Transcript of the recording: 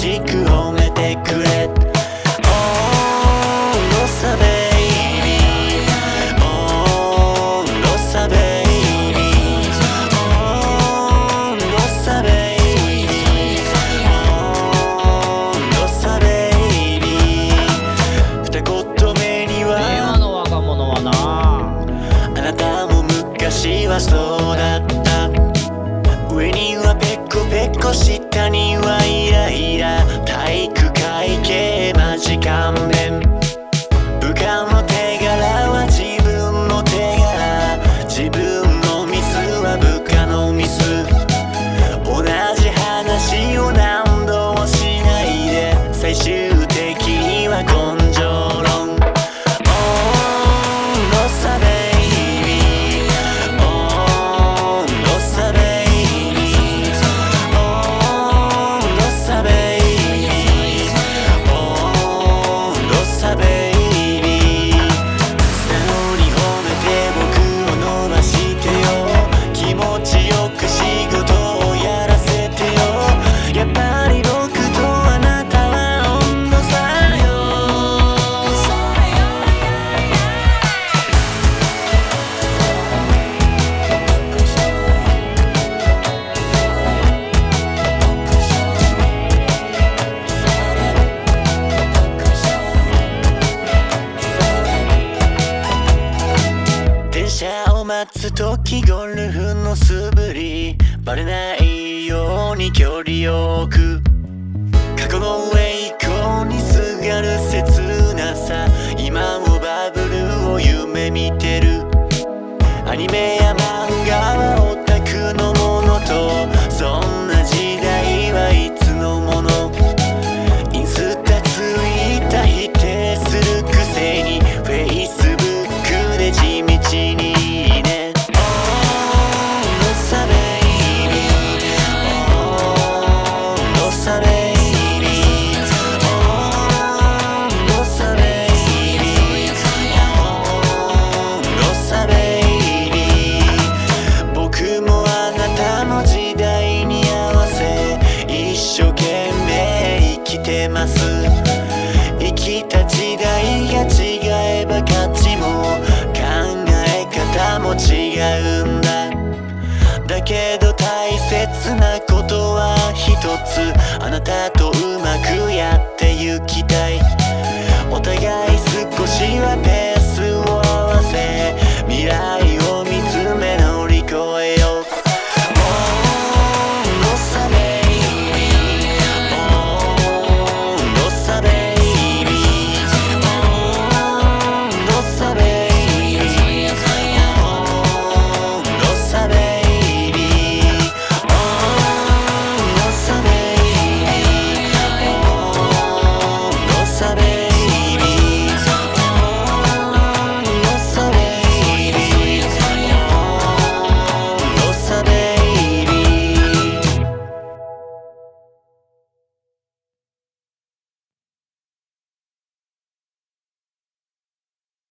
しく褒めてくれ。Oh Rosa baby Oh Rosa baby Oh Rosa baby Oh Rosa baby 二言目には今の若者はな、 あなたも昔はそうだった。上にはペコペコ下にはイライラ、体育会系マジ勘弁。部下の手柄は自分の手柄、自分のミスは部下のミス。同じ話を何度もしないで最終的には根性論。Oh Rosa baby Oh Rosa baby Oh Rosa baby Oh Rosa baby 素直に褒めて僕を伸ばしてよ。気持ちよく仕事をやらせてよ。やっぱり僕とあなたは温度差よ。電車を待つときゴルフの素振り、バレないように距離を置く。過去の栄光にすがる切なさ、今もバブルを夢見てる。アニメや漫画はオタクのものと、そんな時代はいつのもの。インスタツイッター否定するくせに Facebook で地道にいいね。Oh Rosa baby Oh Rosa baby Oh Rosa baby Oh Rosa baby 僕もあなたの時代に合わせ一生懸命生きてます。生きた時代が違えば価値も考え方も違うんだ。だけど大切なことは一つ、あなたとうまくやってゆきたい。お互い少しはペースを合わせ未来